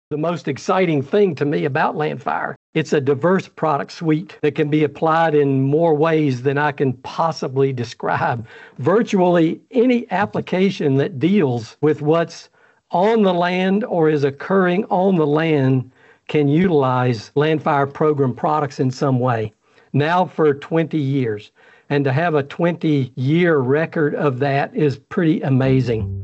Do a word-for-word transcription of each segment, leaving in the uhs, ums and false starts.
The most exciting thing to me about Landfire, it's a diverse product suite that can be applied in more ways than I can possibly describe. Virtually any application that deals with what's on the land or is occurring on the land can utilize Landfire program products in some way. Now for twenty years. And to have a twenty-year record of that is pretty amazing.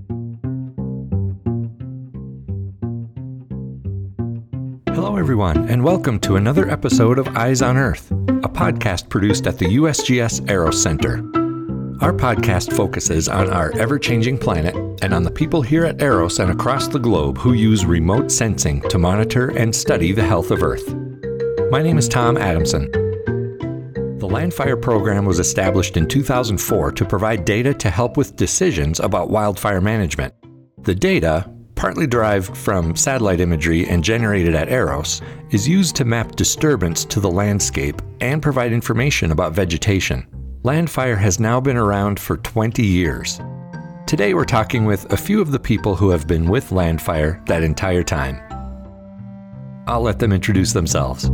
Hello, everyone, and welcome to another episode of Eyes on Earth, a podcast produced at the U S G S Aero Center. Our podcast focuses on our ever-changing planet and on the people here at Aeros and across the globe who use remote sensing to monitor and study the health of Earth. My name is Tom Adamson. The Landfire program was established in two thousand four to provide data to help with decisions about wildfire management. The data, partly derived from satellite imagery and generated at Aeros, is used to map disturbance to the landscape and provide information about vegetation. Landfire has now been around for twenty years. Today we're talking with a few of the people who have been with Landfire that entire time. I'll let them introduce themselves.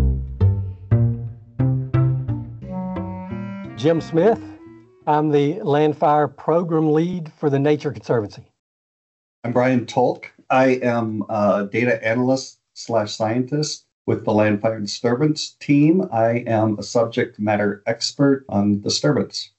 Jim Smith. I'm the Landfire program lead for the Nature Conservancy. I'm Brian Tolk. I am a data analyst slash scientist with the Landfire Disturbance team. I am a subject matter expert on disturbance.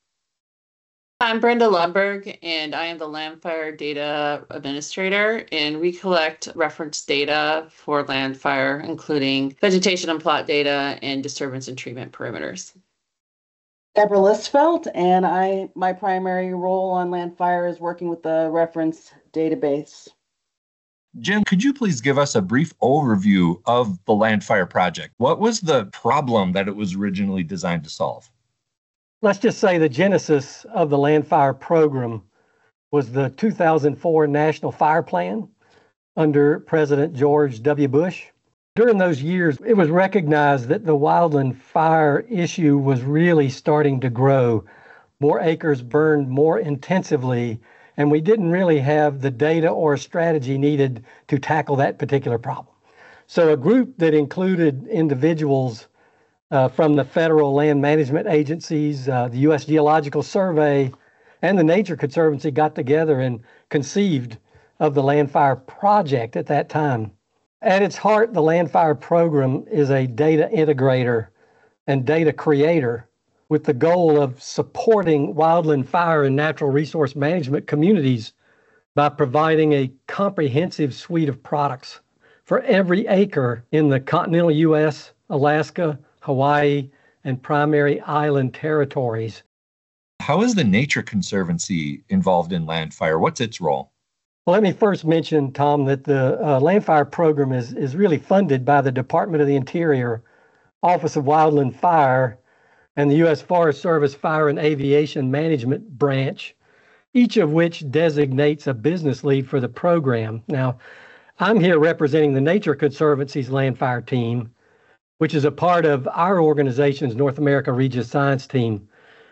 I'm Brenda Lundberg, and I am the Landfire data administrator, and we collect reference data for Landfire, including vegetation and plot data and disturbance and treatment perimeters. Deborah Listfelt, and I my primary role on Landfire is working with the reference database. Jim, could you please give us a brief overview of the Landfire project? What was the problem that it was originally designed to solve? Let's just say the genesis of the Landfire program was the two thousand four National Fire Plan under President George W. Bush. During those years, it was recognized that the wildland fire issue was really starting to grow. More acres burned more intensively, and we didn't really have the data or strategy needed to tackle that particular problem. So a group that included individuals uh, from the federal land management agencies, uh, the U S Geological Survey, and the Nature Conservancy got together and conceived of the Landfire project at that time. At its heart, the Landfire program is a data integrator and data creator with the goal of supporting wildland fire and natural resource management communities by providing a comprehensive suite of products for every acre in the continental U S, Alaska, Hawaii, and primary island territories. How is the Nature Conservancy involved in Landfire? What's its role? Well, let me first mention, Tom, that the uh, Landfire program is, is really funded by the Department of the Interior, Office of Wildland Fire, and the U S Forest Service Fire and Aviation Management Branch, each of which designates a business lead for the program. Now, I'm here representing the Nature Conservancy's Landfire team, which is a part of our organization's North America Regis Science team.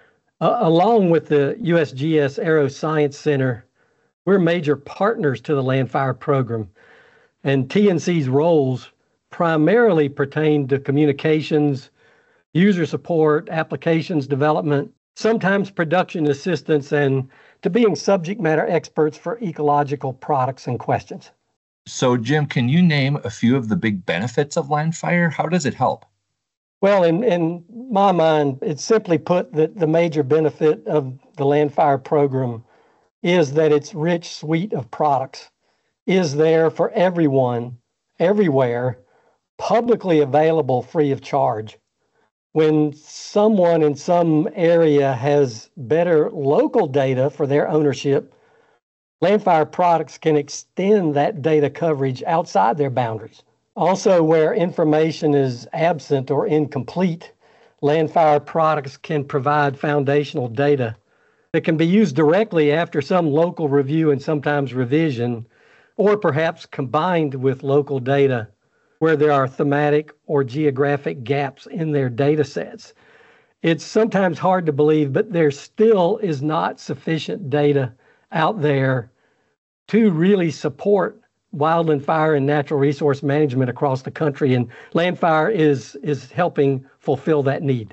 Uh, along with the U S G S Aero Science Center, we're major partners to the Landfire program, and T N C's roles primarily pertain to communications, user support, applications development, sometimes production assistance, and to being subject matter experts for ecological products and questions. So, Jim, can you name a few of the big benefits of Landfire? How does it help? Well, in, in my mind, it's simply put that the major benefit of the Landfire program is that its rich suite of products is there for everyone, everywhere, publicly available free of charge. When someone in some area has better local data for their ownership, Landfire products can extend that data coverage outside their boundaries. Also, where information is absent or incomplete, Landfire products can provide foundational data that can be used directly after some local review and sometimes revision, or perhaps combined with local data where there are thematic or geographic gaps in their data sets. It's sometimes hard to believe, but there still is not sufficient data out there to really support wildland fire and natural resource management across the country, and Landfire is is helping fulfill that need.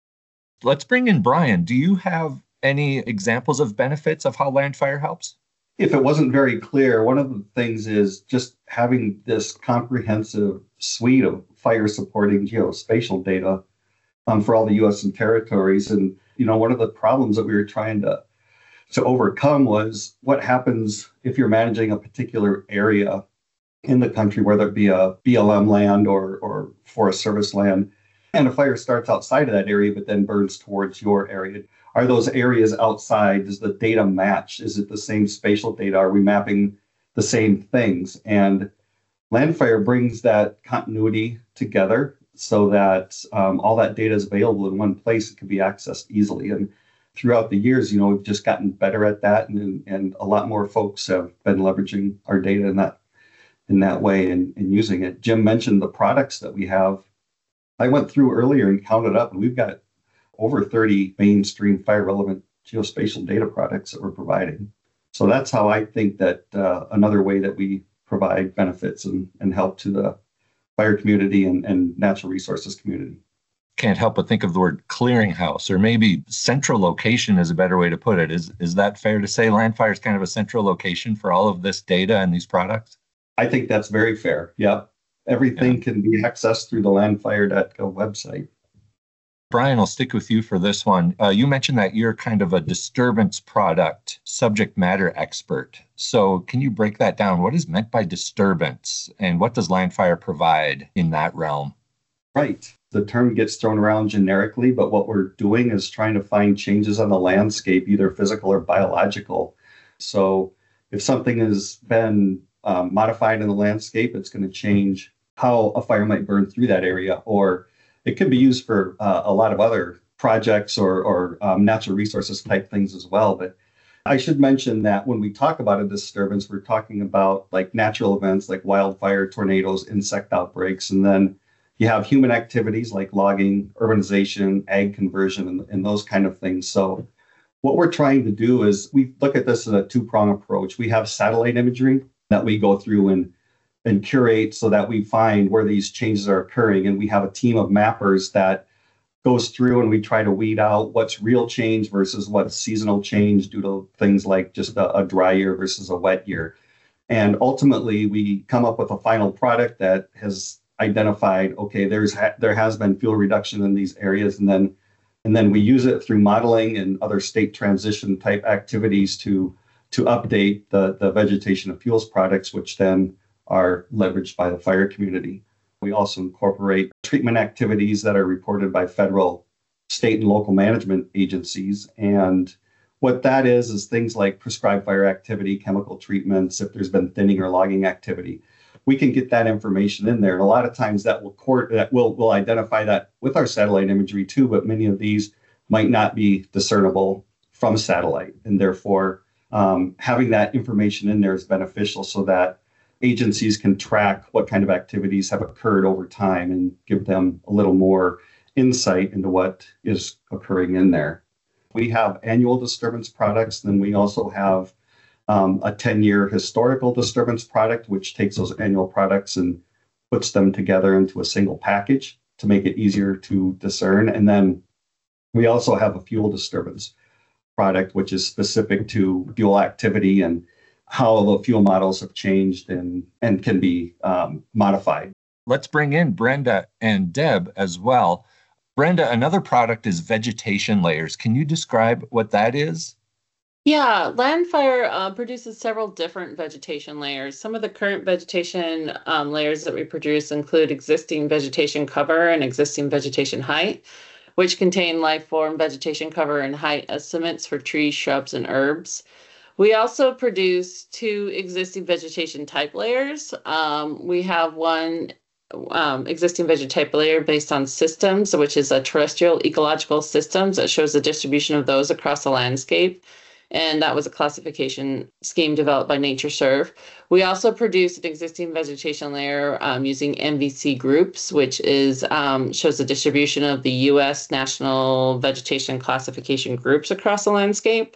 Let's bring in Brian. Do you have any examples of benefits of how Landfire helps? If it wasn't very clear, one of the things is just having this comprehensive suite of fire supporting geospatial data um, for all the U S and territories. And, you know, one of the problems that we were trying to, to overcome was what happens if you're managing a particular area in the country, whether it be a B L M land or, or Forest Service land, and a fire starts outside of that area, but then burns towards your area. Are those areas outside? Does the data match? Is it the same spatial data? Are we mapping the same things? And Landfire brings that continuity together so that um, all that data is available in one place. It can be accessed easily. And throughout the years, you know, we've just gotten better at that, and and a lot more folks have been leveraging our data in that in that way and, and using it. Jim mentioned the products that we have. I went through earlier and counted up, and we've got over thirty mainstream fire relevant geospatial data products that we're providing. So that's how I think that uh, another way that we provide benefits and, and help to the fire community and, and natural resources community. Can't help but think of the word clearinghouse, or maybe central location is a better way to put it. Is is that fair to say Landfire is kind of a central location for all of this data and these products? I think that's very fair. Yep. Everything yeah. can be accessed through the landfire dot gov website. Brian, I'll stick with you for this one. Uh, you mentioned that you're kind of a disturbance product subject matter expert. So can you break that down? What is meant by disturbance, and what does Landfire provide in that realm? Right. The term gets thrown around generically, but what we're doing is trying to find changes on the landscape, either physical or biological. So if something has been um, modified in the landscape, it's going to change how a fire might burn through that area, or it can be used for uh, a lot of other projects or, or um, natural resources type things as well. But I should mention that when we talk about a disturbance, we're talking about like natural events like wildfire, tornadoes, insect outbreaks, and then you have human activities like logging, urbanization, ag conversion, and, and those kind of things. So what we're trying to do is we look at this as a two-prong approach. We have satellite imagery that we go through and and curate so that we find where these changes are occurring. And we have a team of mappers that goes through and we try to weed out what's real change versus what's seasonal change due to things like just a, a dry year versus a wet year. And ultimately, we come up with a final product that has identified, okay, there's ha- there has been fuel reduction in these areas. And then, and then we use it through modeling and other state transition type activities to, to update the, the vegetation and fuels products, which then are leveraged by the fire community. We also incorporate treatment activities that are reported by federal, state, and local management agencies. And what that is, is things like prescribed fire activity, chemical treatments, if there's been thinning or logging activity. We can get that information in there. And a lot of times that will court that will will identify that with our satellite imagery too, but many of these might not be discernible from satellite. And therefore, um, having that information in there is beneficial so that agencies can track what kind of activities have occurred over time and give them a little more insight into what is occurring in there. We have annual disturbance products, then we also have um, a ten-year historical disturbance product, which takes those annual products and puts them together into a single package to make it easier to discern. And then we also have a fuel disturbance product, which is specific to fuel activity and how the fuel models have changed and, and can be um, modified. Let's bring in Brenda and Deb as well. Brenda, another product is vegetation layers. Can you describe what that is? Yeah, Landfire uh, produces several different vegetation layers. Some of the current vegetation um, layers that we produce include existing vegetation cover and existing vegetation height, which contain life form vegetation cover and height estimates for trees, shrubs, and herbs. We also produce two existing vegetation type layers. Um, we have one um, existing vegetation type layer based on systems, which is a terrestrial ecological systems that shows the distribution of those across the landscape. And that was a classification scheme developed by NatureServe. We also produce an existing vegetation layer um, using M V C groups, which is um, shows the distribution of the U S National Vegetation Classification groups across the landscape.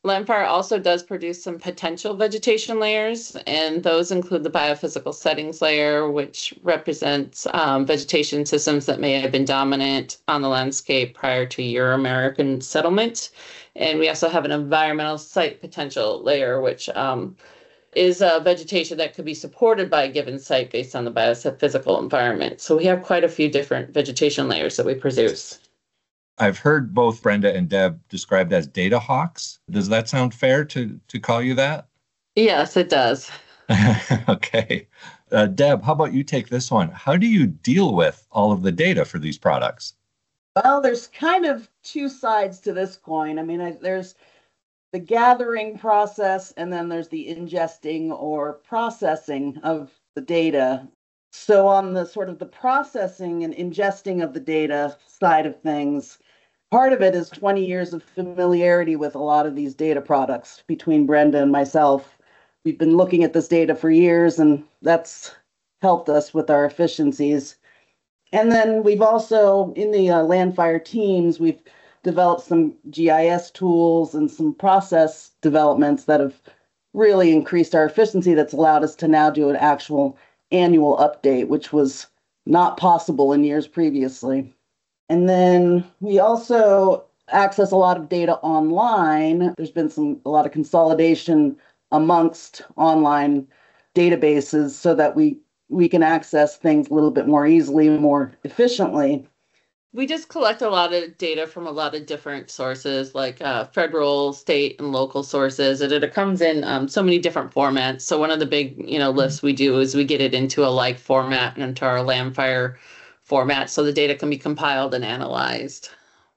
Landfire also does produce some potential vegetation layers, and those include the biophysical settings layer, which represents um, vegetation systems that may have been dominant on the landscape prior to Euro-American settlement. And we also have an environmental site potential layer, which um, is a vegetation that could be supported by a given site based on the biophysical environment. So we have quite a few different vegetation layers that we produce. I've heard both Brenda and Deb described as data hawks. Does that sound fair to, to call you that? Yes, it does. Okay. Uh, Deb, how about you take this one? How do you deal with all of the data for these products? Well, there's kind of two sides to this coin. I mean, I, there's the gathering process, and then there's the ingesting or processing of the data. So on the sort of the processing and ingesting of the data side of things, part of it is twenty years of familiarity with a lot of these data products between Brenda and myself. We've been looking at this data for years, and that's helped us with our efficiencies. And then we've also, in the uh, Landfire teams, we've developed some G I S tools and some process developments that have really increased our efficiency. That's allowed us to now do an actual annual update, which was not possible in years previously. And then we also access a lot of data online. There's been some a lot of consolidation amongst online databases so that we we can access things a little bit more easily, more efficiently. We just collect a lot of data from a lot of different sources, like uh, federal, state, and local sources, and it comes in um, so many different formats. So one of the big, you know, lists we do is we get it into a like format and into our Landfire format, so the data can be compiled and analyzed.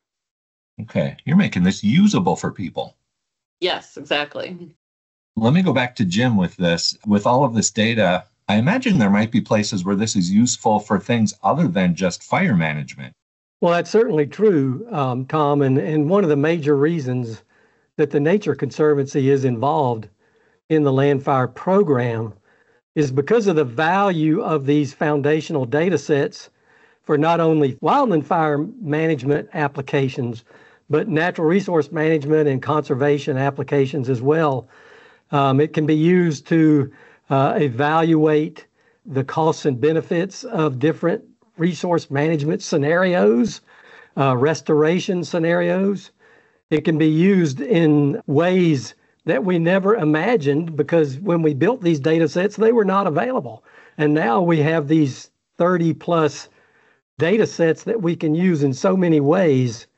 Okay, you're making this usable for people. Yes, exactly. Let me go back to Jim with this. With all of this data, I imagine there might be places where this is useful for things other than just fire management. Well, that's certainly true, um, Tom. And, and one of the major reasons that the Nature Conservancy is involved in the Landfire program is because of the value of these foundational data sets for not only wildland fire management applications, but natural resource management and conservation applications as well. Um, it can be used to uh, evaluate the costs and benefits of different resource management scenarios, uh, restoration scenarios. It can be used in ways that we never imagined, because when we built these data sets, they were not available. And now we have these thirty plus data sets that we can use in so many ways,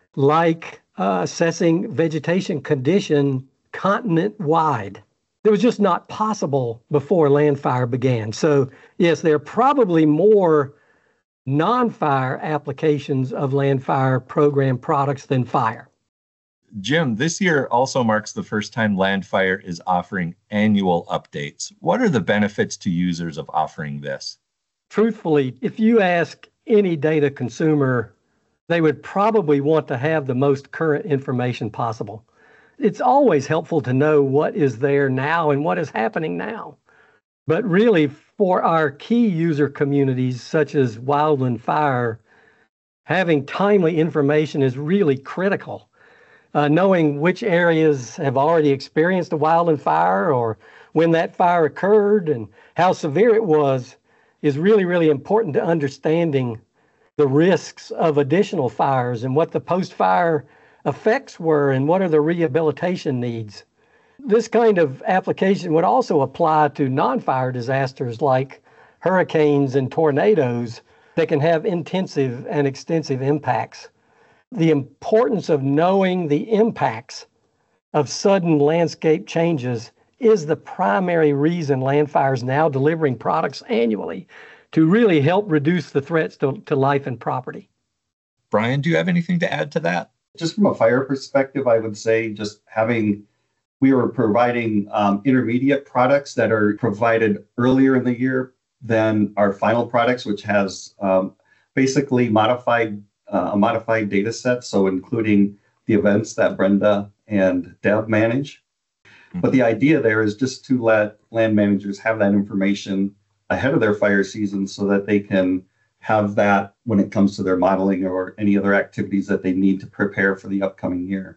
like uh, assessing vegetation condition continent-wide. It was just not possible before Landfire began. So yes, there are probably more non-fire applications of Landfire program products than fire. Jim, this year also marks the first time Landfire is offering annual updates. What are the benefits to users of offering this? Truthfully, if you ask any data consumer, they would probably want to have the most current information possible. It's always helpful to know what is there now and what is happening now. But really, for our key user communities, such as wildland fire, having timely information is really critical. Uh, knowing which areas have already experienced a wildland fire, or when that fire occurred and how severe it was, is really, really important to understanding the risks of additional fires and what the post-fire effects were and what are the rehabilitation needs. This kind of application would also apply to non-fire disasters like hurricanes and tornadoes that can have intensive and extensive impacts. The importance of knowing the impacts of sudden landscape changes is the primary reason Landfire is now delivering products annually to really help reduce the threats to, to life and property. Brian, do you have anything to add to that? Just from a fire perspective, I would say just having, we were providing um, intermediate products that are provided earlier in the year than our final products, which has um, basically modified uh, a modified data set, so including the events that Brenda and Deb manage. Mm-hmm. But the idea there is just to let land managers have that information ahead of their fire season so that they can have that when it comes to their modeling or any other activities that they need to prepare for the upcoming year.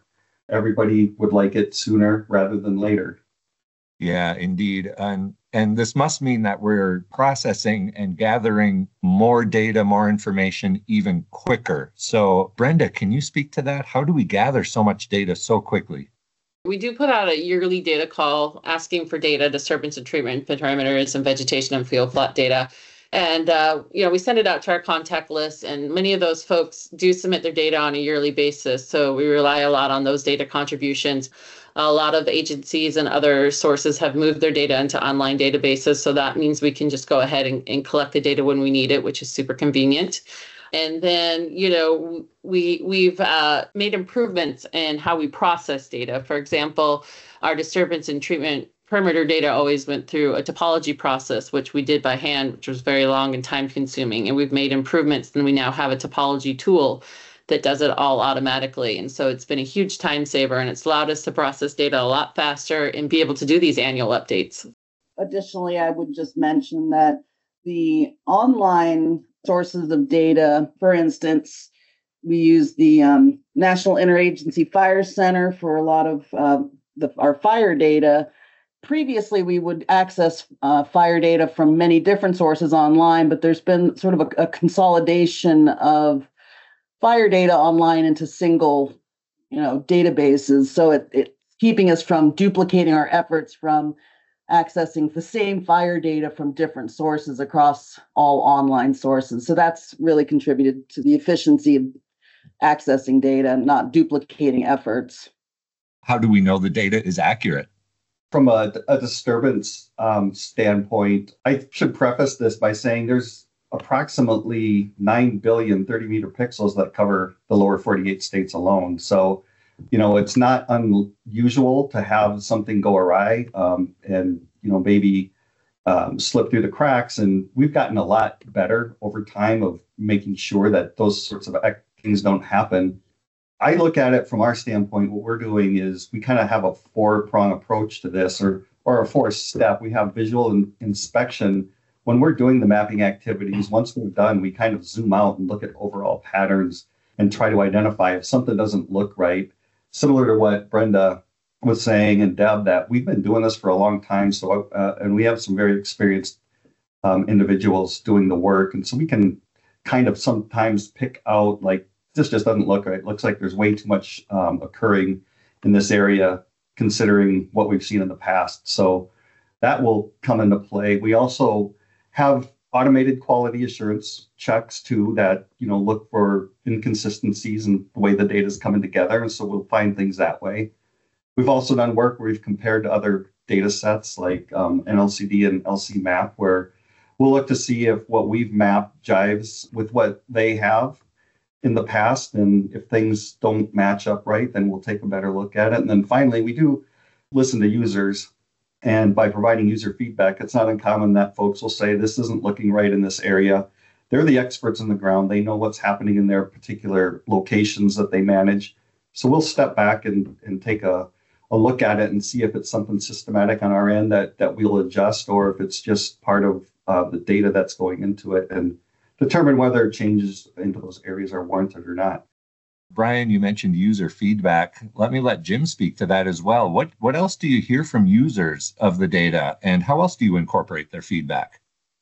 everybody would like it sooner rather than later. Yeah, indeed. And and this must mean that we're processing and gathering more data, more information even quicker. So, Brenda, can you speak to that? How do we gather so much data so quickly? We do put out a yearly data call asking for data, disturbance and treatment parameters, and vegetation and field plot data. And, uh, you know, we send it out to our contact list, and many of those folks do submit their data on a yearly basis. So we rely a lot on those data contributions. A lot of agencies and other sources have moved their data into online databases. So that means we can just go ahead and, and collect the data when we need it, which is super convenient. And then, you know, we, we've uh, made improvements in how we process data. For example, our disturbance and treatment perimeter data always went through a topology process, which we did by hand, which was very long and time consuming. And we've made improvements, and we now have a topology tool that does it all automatically. And so it's been a huge time saver, and it's allowed us to process data a lot faster and be able to do these annual updates. Additionally, I would just mention that the online sources of data, for instance, we use the um, National Interagency Fire Center for a lot of uh, the, our fire data. Previously, we would access uh, fire data from many different sources online, but there's been sort of a, a consolidation of fire data online into single, you know, databases. So it, it's keeping us from duplicating our efforts from accessing the same fire data from different sources across all online sources. So that's really contributed to the efficiency of accessing data, not duplicating efforts. How do we know the data is accurate? From a, a disturbance um, standpoint, I should preface this by saying there's approximately nine billion thirty meter pixels that cover the lower forty-eight states alone. So, you know, it's not unusual to have something go awry um, and, you know, maybe um, slip through the cracks. And we've gotten a lot better over time of making sure that those sorts of things don't happen. I look at it from our standpoint, what we're doing is we kind of have a four-prong approach to this, or or a fourth step. We have visual in, inspection. When we're doing the mapping activities, once we're done, we kind of zoom out and look at overall patterns and try to identify if something doesn't look right. Similar to what Brenda was saying and Deb, that we've been doing this for a long time. So, uh, and we have some very experienced um, individuals doing the work. And so we can kind of sometimes pick out, like, this just doesn't look right. It looks like there's way too much um, occurring in this area, considering what we've seen in the past. So that will come into play. We also have automated quality assurance checks too that, you know, look for inconsistencies in the way the data is coming together. And so we'll find things that way. We've also done work where we've compared to other data sets like um, N L C D and L C MAP, where we'll look to see if what we've mapped jives with what they have in the past. And if things don't match up right, then we'll take a better look at it. And then finally, we do listen to users. And by providing user feedback, it's not uncommon that folks will say, this isn't looking right in this area. They're the experts on the ground. They know what's happening in their particular locations that they manage. So we'll step back and, and take a, a look at it and see if it's something systematic on our end that, that we'll adjust, or if it's just part of uh, the data that's going into it, and determine whether changes into those areas are warranted or not. Brian, you mentioned user feedback. Let me let Jim speak to that as well. What what else do you hear from users of the data, and how else do you incorporate their feedback?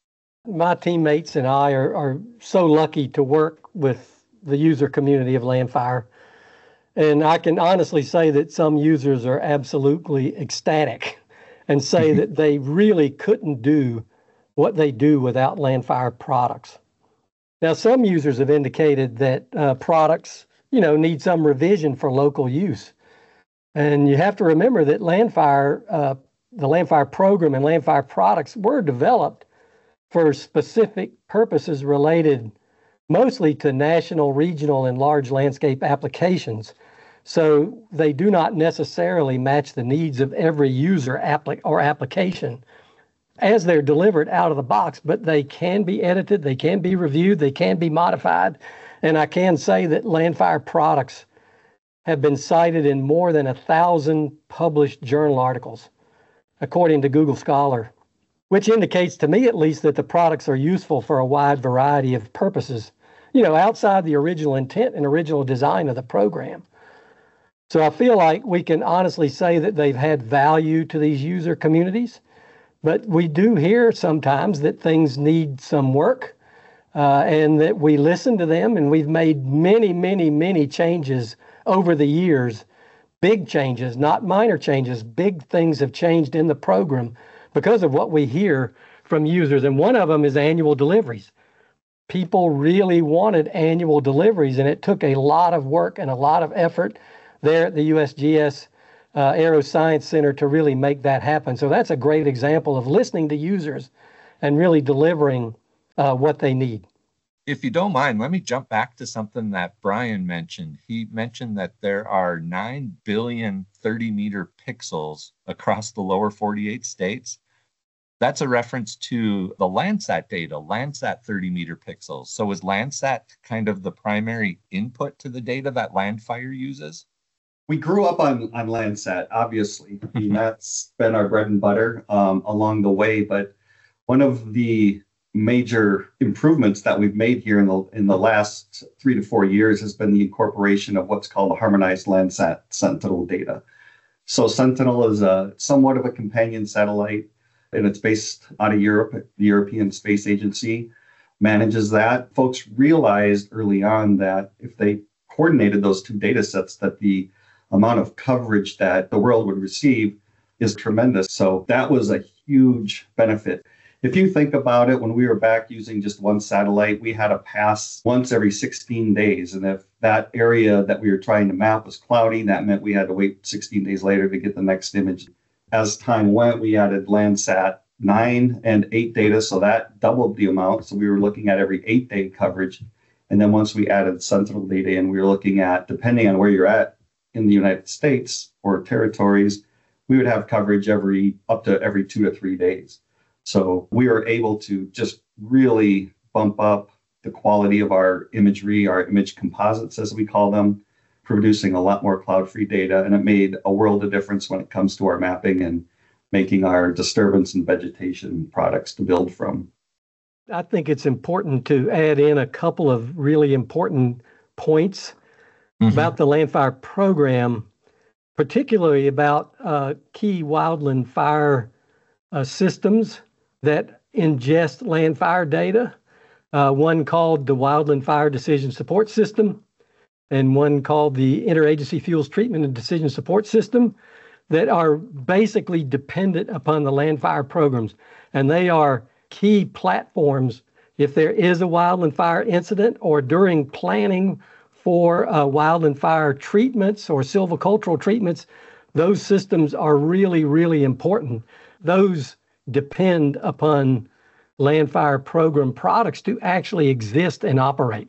My teammates and I are, are so lucky to work with the user community of Landfire. And I can honestly say that some users are absolutely ecstatic and say that they really couldn't do what they do without Landfire products. Now, some users have indicated that uh, products, you know, need some revision for local use. And you have to remember that Landfire, uh, the Landfire program and Landfire products were developed for specific purposes related mostly to national, regional, and large landscape applications. So they do not necessarily match the needs of every user appli- or application as they're delivered out of the box, but they can be edited, they can be reviewed, they can be modified. And I can say that Landfire products have been cited in more than a thousand published journal articles, according to Google Scholar, which indicates to me at least that the products are useful for a wide variety of purposes, you know, outside the original intent and original design of the program. So I feel like we can honestly say that they've had value to these user communities, but we do hear sometimes that things need some work uh, and that we listen to them, and we've made many, many, many changes over the years, big changes, not minor changes. Big things have changed in the program because of what we hear from users. And one of them is annual deliveries. People really wanted annual deliveries, and it took a lot of work and a lot of effort there at the U S G S uh, Aero Science Center to really make that happen. So that's a great example of listening to users and really delivering uh, what they need. If you don't mind, let me jump back to something that Brian mentioned. He mentioned that there are nine billion thirty meter pixels across the lower forty-eight states. That's a reference to the Landsat data, Landsat thirty meter pixels. So is Landsat kind of the primary input to the data that Landfire uses? We grew up on, on Landsat, obviously. I mean, that's been our bread and butter um, along the way. But one of the major improvements that we've made here in the in the last three to four years has been the incorporation of what's called the harmonized Landsat Sentinel data. So Sentinel is a somewhat of a companion satellite, and it's based out of Europe. The European Space Agency manages that. Folks realized early on that if they coordinated those two data sets, that the amount of coverage that the world would receive is tremendous. So that was a huge benefit. If you think about it, when we were back using just one satellite, we had a pass once every sixteen days. And if that area that we were trying to map was cloudy, that meant we had to wait sixteen days later to get the next image. As time went, we added Landsat nine and eight data, so that doubled the amount. So we were looking at every eight day coverage. And then once we added Sentinel data in, we were looking at, depending on where you're at in the United States or territories, we would have coverage every up to every two to three days. So we were able to just really bump up the quality of our imagery, our image composites, as we call them, producing a lot more cloud-free data. And it made a world of difference when it comes to our mapping and making our disturbance and vegetation products to build from. I think it's important to add in a couple of really important points mm-hmm. about the Landfire program, particularly about uh, key wildland fire uh, systems that ingest Landfire data, uh, one called the Wildland Fire Decision Support System and one called the Interagency Fuels Treatment and Decision Support System, that are basically dependent upon the Landfire programs. And they are key platforms if there is a wildland fire incident or during planning for uh, wildland fire treatments or silvicultural treatments. Those systems are really, really important. Those depend upon Landfire program products to actually exist and operate.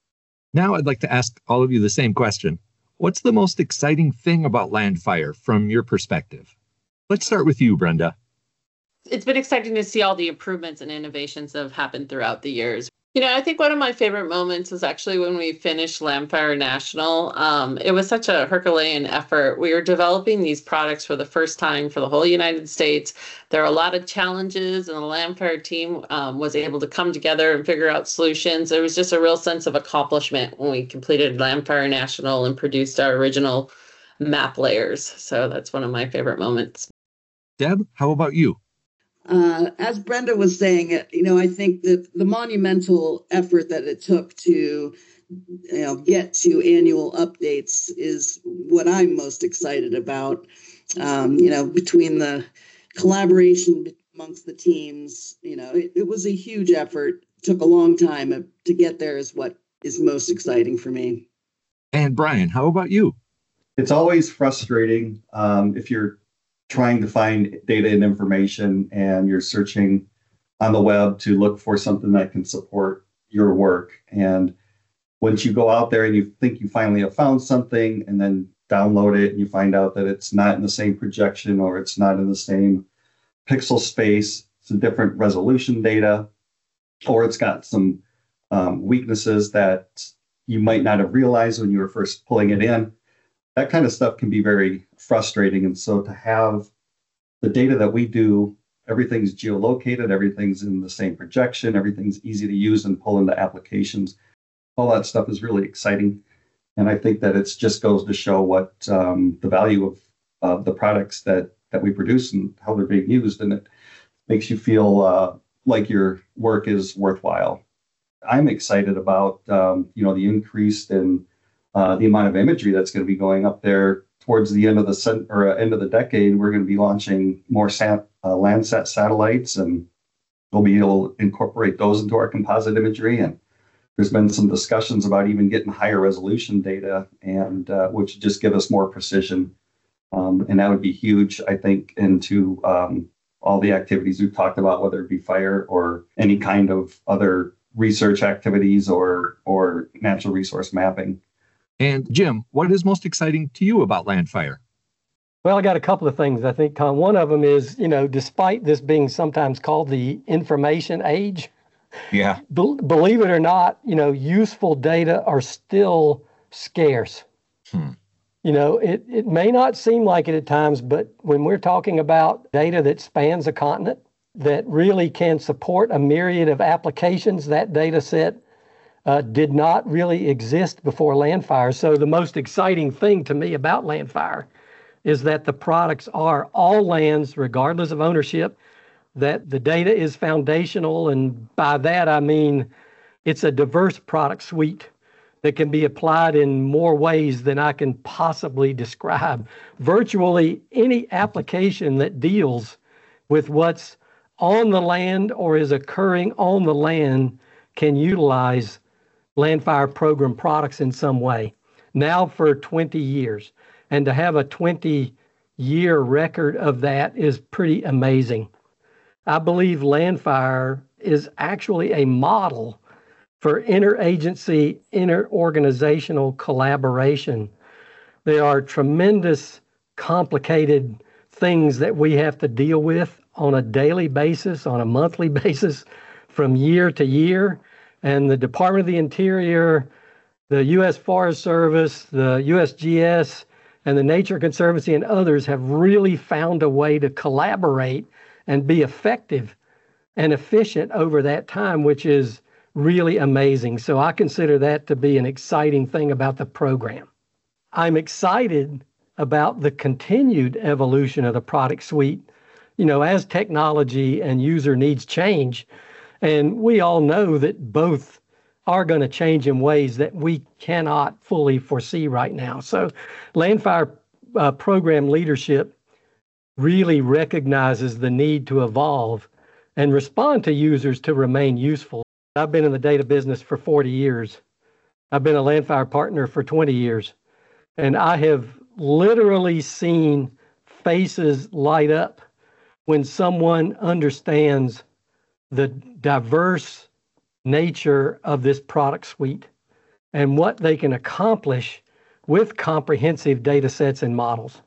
Now I'd like to ask all of you the same question. What's the most exciting thing about Landfire from your perspective? Let's start with you, Brenda. It's been exciting to see all the improvements and innovations that have happened throughout the years. You know, I think one of my favorite moments was actually when we finished Landfire National. Um, it was such a Herculean effort. We were developing these products for the first time for the whole United States. There are a lot of challenges, and the Landfire team um, was able to come together and figure out solutions. There was just a real sense of accomplishment when we completed Landfire National and produced our original map layers. So that's one of my favorite moments. Deb, how about you? Uh, as Brenda was saying, you know, I think that the monumental effort that it took to, you know, get to annual updates is what I'm most excited about. Um, you know, between the collaboration amongst the teams, you know, it, it was a huge effort. It took a long time to get there is what is most exciting for me. And Brian, how about you? It's always frustrating um, if you're trying to find data and information and you're searching on the web to look for something that can support your work. And once you go out there and you think you finally have found something and then download it and you find out that it's not in the same projection or it's not in the same pixel space, it's a different resolution data, or it's got some um, weaknesses that you might not have realized when you were first pulling it in. That kind of stuff can be very frustrating. And so to have the data that we do, everything's geolocated, everything's in the same projection, everything's easy to use and pull into applications. All that stuff is really exciting. And I think that it just goes to show what um, the value of uh, the products that, that we produce and how they're being used. And it makes you feel uh, like your work is worthwhile. I'm excited about, um, you know, the increase in uh, the amount of imagery that's going to be going up there towards the end of the cent- or uh, end of the decade. We're going to be launching more sat- uh, Landsat satellites, and we'll be able to incorporate those into our composite imagery. And there's been some discussions about even getting higher resolution data, and uh, which just give us more precision. Um, and that would be huge, I think, into um, all the activities we've talked about, whether it be fire or any kind of other research activities or or natural resource mapping. And Jim, what is most exciting to you about Landfire? Well, I got a couple of things, I think, Con. One of them is, you know, despite this being sometimes called the information age, Yeah. be- believe it or not, you know, useful data are still scarce. Hmm. You know, it, it may not seem like it at times, but when we're talking about data that spans a continent, that really can support a myriad of applications, that data set uh, did not really exist before Landfire. So the most exciting thing to me about Landfire is that the products are all lands, regardless of ownership, that the data is foundational. And by that, I mean, it's a diverse product suite that can be applied in more ways than I can possibly describe. Virtually any application that deals with what's on the land or is occurring on the land can utilize Landfire program products in some way. Now for twenty years. And to have a twenty-year record of that is pretty amazing. I believe Landfire is actually a model for interagency, interorganizational collaboration. There are tremendous, complicated things that we have to deal with on a daily basis, on a monthly basis, from year to year. And the Department of the Interior, the U S Forest Service, the U S G S, and the Nature Conservancy and others have really found a way to collaborate and be effective and efficient over that time, which is really amazing. So I consider that to be an exciting thing about the program. I'm excited about the continued evolution of the product suite, you know, as technology and user needs change. And we all know that both are going to change in ways that we cannot fully foresee right now. So Landfire uh, program leadership really recognizes the need to evolve and respond to users to remain useful. I've been in the data business for forty years. I've been a Landfire partner for twenty years. And I have literally seen faces light up when someone understands the diverse nature of this product suite and what they can accomplish with comprehensive data sets and models.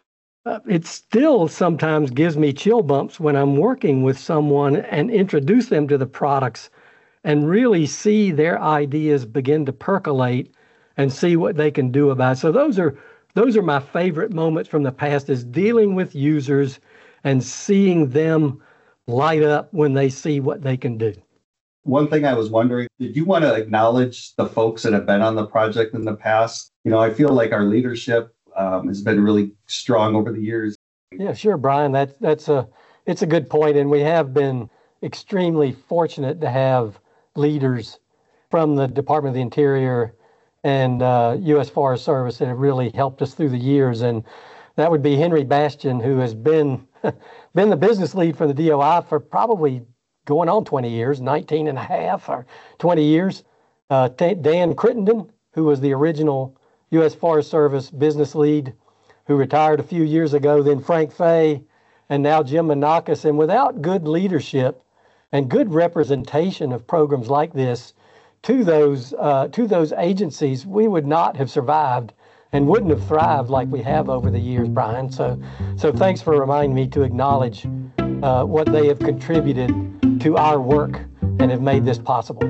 Uh, it still sometimes gives me chill bumps when I'm working with someone and introduce them to the products and really see their ideas begin to percolate and see what they can do about it. So those are those are my favorite moments from the past, is dealing with users and seeing them light up when they see what they can do. One thing I was wondering, did you want to acknowledge the folks that have been on the project in the past? You know, I feel like our leadership um, has been really strong over the years. Yeah, sure, Brian. That's that's a it's a good point, and we have been extremely fortunate to have leaders from the Department of the Interior and uh, U S Forest Service that have really helped us through the years. And that would be Henry Bastian, who has been been the business lead for the D O I for probably going on twenty years, nineteen and a half or twenty years. Uh, Dan Crittenden, who was the original U S Forest Service business lead, who retired a few years ago, then Frank Fay, and now Jim Menakis. And without good leadership and good representation of programs like this to those uh, to those agencies, we would not have survived and wouldn't have thrived like we have over the years, Brian. So, so thanks for reminding me to acknowledge uh, what they have contributed to our work and have made this possible.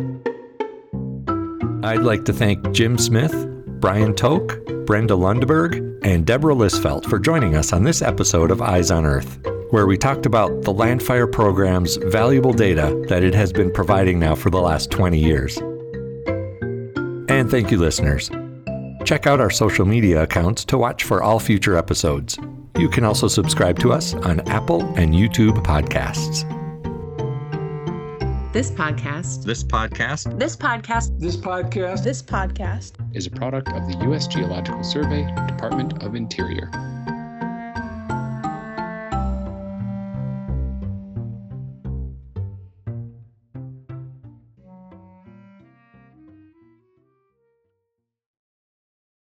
I'd like to thank Jim Smith, Brian Toke, Brenda Lundberg, and Deborah Lisfelt for joining us on this episode of Eyes on Earth, where we talked about the Landfire program's valuable data that it has been providing now for the last twenty years. And thank you, listeners. Check out our social media accounts to watch for all future episodes. You can also subscribe to us on Apple and YouTube podcasts. This podcast. This podcast. This podcast. This podcast. This podcast is a product of the U S Geological Survey, Department of Interior.